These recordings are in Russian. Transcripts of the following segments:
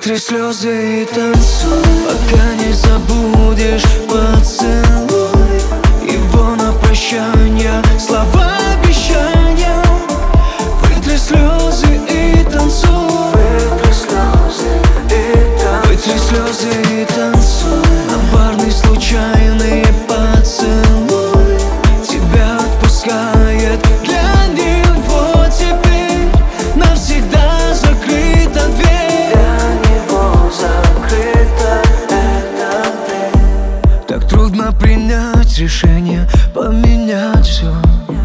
Вытри слезы и танцуй, пока не забудешь поцелуй. Его на прощание слова обещания. Вытри слезы и танцуй. Вытри слезы и танцуй. Вытри слезы и танцуй. На парный случайный поцелуй тебя отпускает. Для него теперь навсегда закрыта дверь. Для него закрыта эта дверь. Так трудно принять решение, поменять все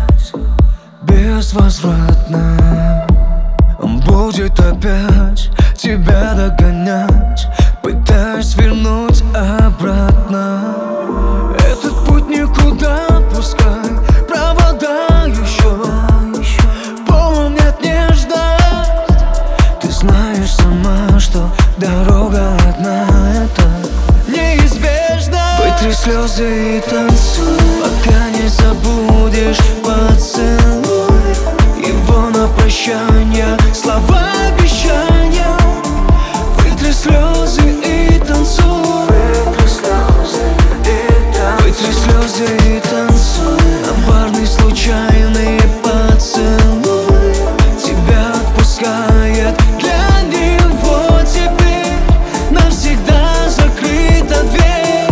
безвозвратно. Он будет опять тебя догонять, пытаясь вернуть обратно. Этот путь никуда, пускай провода еще помнят нежность. Ты знаешь сама, что дорога одна, это неизбежно. Вытри слезы и танцуй, пока не забудешь поцелуй. Его на прощание слова обещания. Вытри слезы и танцуй. Вытри слезы и танцуй. Вытри слезы и танцуй. На парный случайный поцелуй тебя отпускает. Для него теперь навсегда закрыта дверь.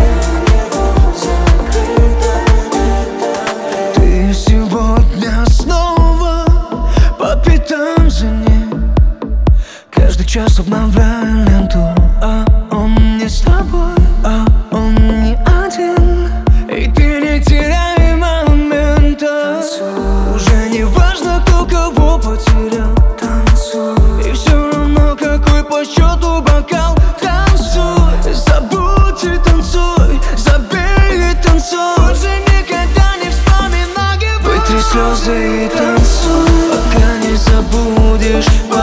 Ты сегодня снова по пятам за ним, каждый час обновляя ленту. А он не с тобой, а он не один. И ты не теряй момента. Уже не важно, кто кого потерял. И все равно, какой по счету бокал. Танцуй, забудь и танцуй, забей и танцуй. Уже никогда не вспоминай его. Вытри слезы и танцуй, пока не забудешь